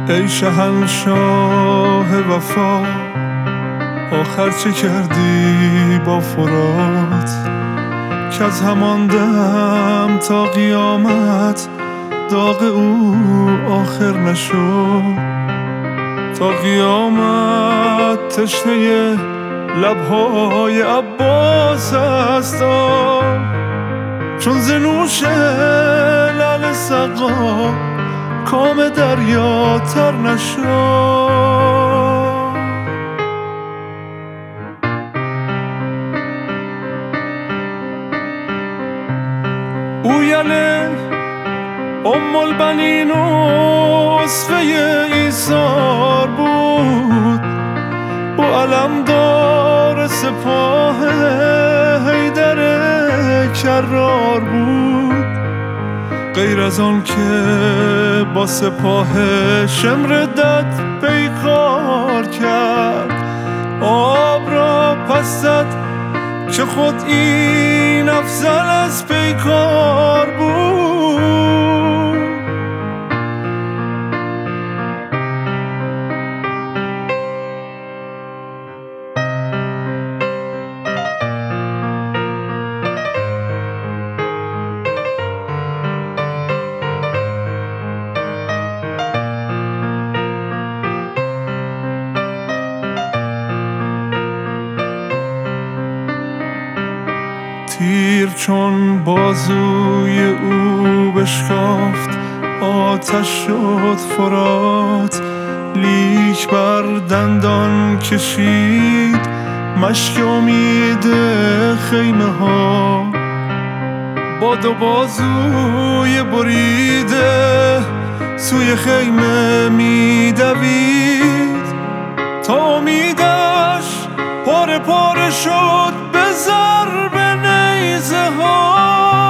ای شهنشاه وفا، آخر چه کردی با فرات؟ که از همان دم تا قیامت داغ او آخر نشد. تا قیامت تشنه لبهای عباس هستم، چون ز نوش لعل سقا کام دریا تر نشد. او یله ام البنین و اصفه ایثار بود، او علمدار سپاه حیدر کرار بود. غیر از آن که با سپاه شمردت پیکار کرد، آب را پس زد که خود این افضل از پیکار بود. تیر چون بازوی او بشکافت، آتش شد فرات. لیک بر دندان کشید مشک امید خیمه ها. با دو بازوی بریده سوی خیمه می دوید، تا امیدش پاره پاره شد به ضرب نیزه ها.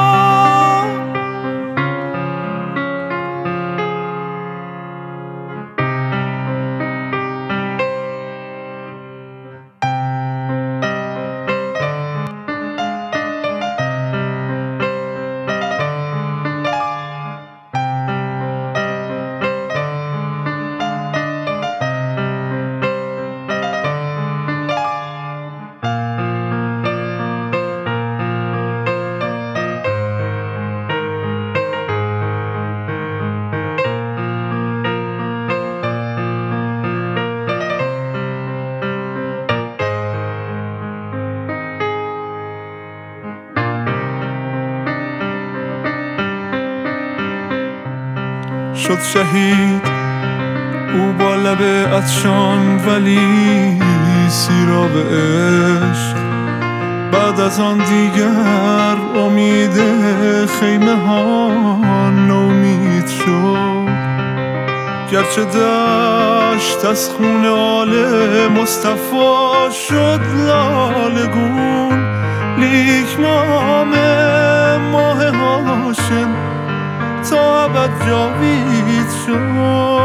شد شهید او با لب عطشان ولی سیراب عشق. بعد از آن دیگر امید خیمه ها نومید شد. گرچه دشت از خون آل مصطفی شد لالگون، لیک نام ماه هاشم تا ابد جاوید شد.